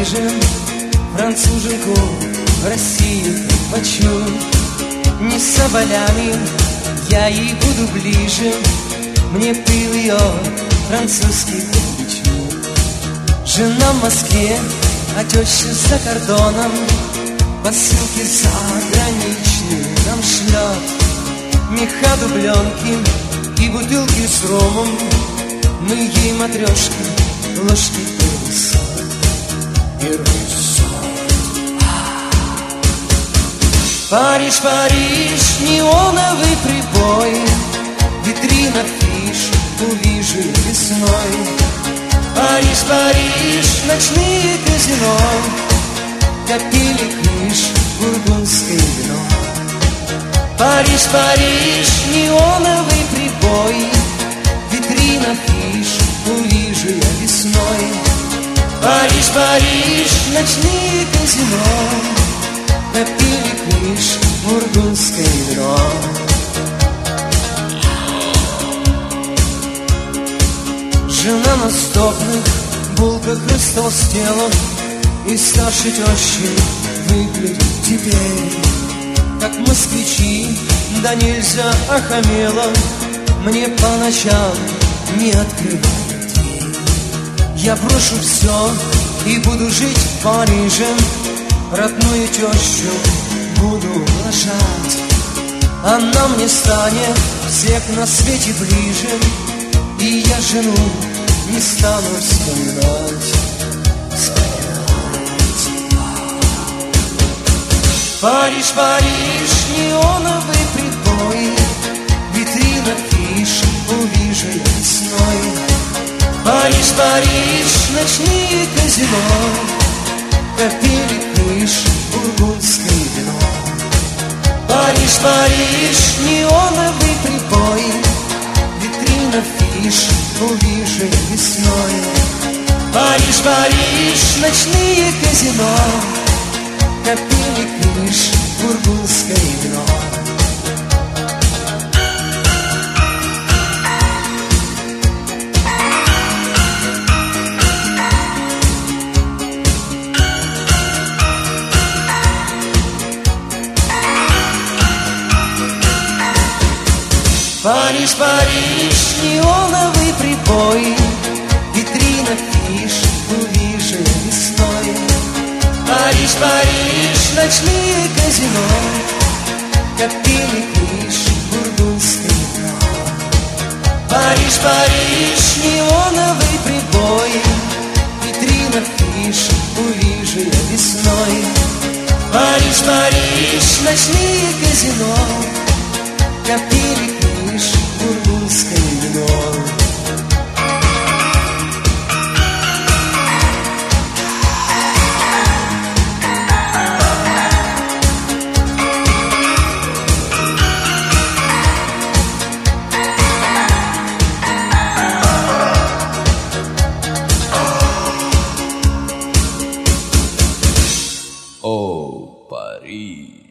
Париже француженку в России хочу. Не соболями я ей буду ближе, мне пыл ее французский по плечу. Жена в Москве, а теща за кордоном, посылки заграничные нам шлет. Меха дубленки и бутылки с ромом, мы ей матрешки, ложки первый сорт. Первый сорт. Париж, Париж, неоновый прибой, витрина фиш, увижу весной. Париж, Париж, ночные казино, копили крыш, бургундское вино. Париж, Париж, неоновый прибой, витрина фиш, увижу я весной. Париж, Париж, ночные казино, копили крыш, бургундское вино. Жена на стопных булках растолстела, и старше тещи выглядит теперь как москвичи, да нельзя охамела, мне по ночам не открывает дверь. Я брошу все и буду жить в Париже, родную тещу буду ублажать. Она мне станет всех на свете ближе, и я жену не стану вспоминать. Париж, Париж, неоновый прибой, витрина фиш, увижу я весной. Париж, Париж, ночные казино, копили крыш, бургундское вино. Париж, Париж, неоновый прибой, витрина фиш, увижу я весной. Париж, Париж, ночные казино, копили крыш, бургундское вино. Париж, Париж, неоновый прибой, витрина фиш, увижу я весной. Париж, Париж, ночные казино, копили крыш, бургундское вино. Париж, Париж, неоновый прибой, витрина фиш, увижу я весной. Париж, Париж, ночные казино, копили крыш, бургундское вино. О, Париж!